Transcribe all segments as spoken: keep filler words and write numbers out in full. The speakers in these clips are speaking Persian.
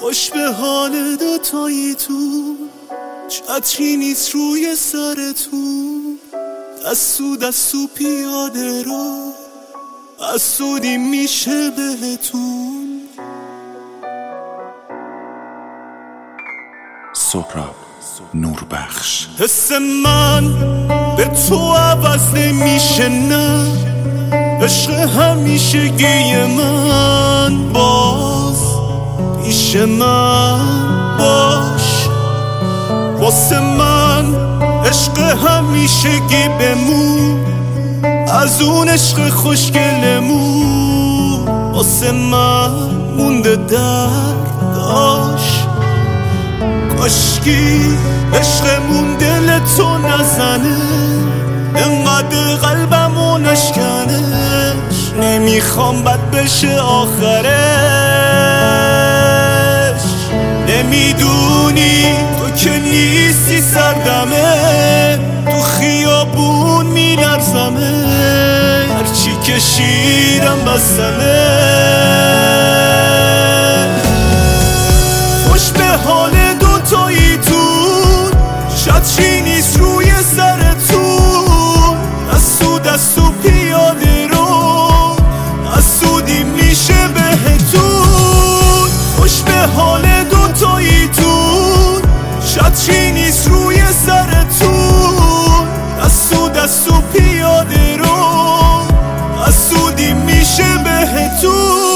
خوش به حال دوتایی تو، چتری نیست روی سرتون، دستو دستو پیاده رو حسودی میشه بهتون. سهراب نوربخش. حس من به تو عوض نمیشه، نه عشق همیشگی من، باز پیش من باش. واسه من عشق همیشگی بمون، از اون عشق خوشگلمون واسه من مونده درداش. کاشکی عشقمون دل تو نزنه، انقدر قلبمو نشکنش، نمیخوام بد بشه آخرش. نمیدونی تو که نیستی سردمه، تو خیابون میلرزمه، هرچی کشیدم بستمه. خوش به حال دوتایی تون، چتری نیست روی سرتون، دستو دستو پیاده رو حسودی میشه بهتون. خوش به حال دوتایی تون، چتری نیست روی سرتون، دستو دستو پیاده رو حسودی میشه بهتون.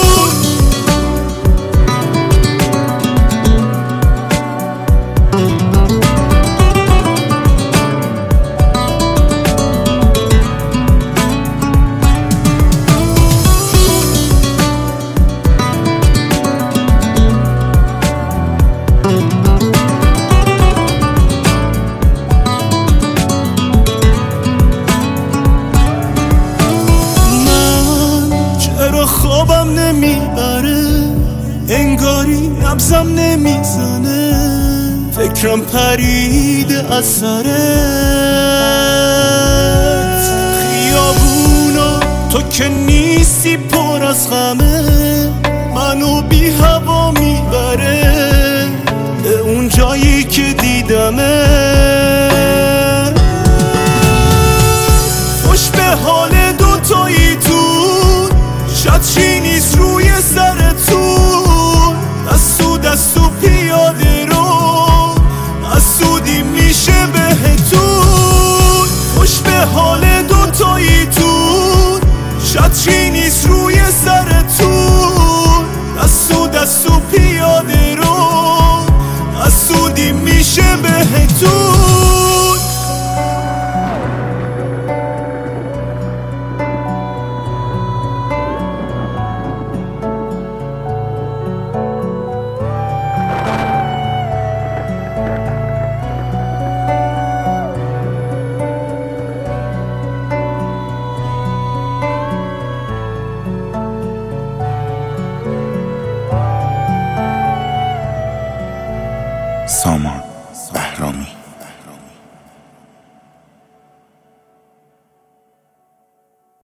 خوابم نمیبره، انگاری نبضم نمیزنه، فکرم پریده از سرت. خیابونا تو که نیستی پر از غمه، منو بی هوا میبره به اون جایی که دیدمه. خوش به حال دوتایی تون، چتری نیست روی سرتون، دستو دستو پیاده رو حسودی میشه بهتون. خوش به حال دوتایی تون، چتری نیست روی سرتون، دستو دستو پیاده رو حسودی میشه بهتون. سامان بهرامی.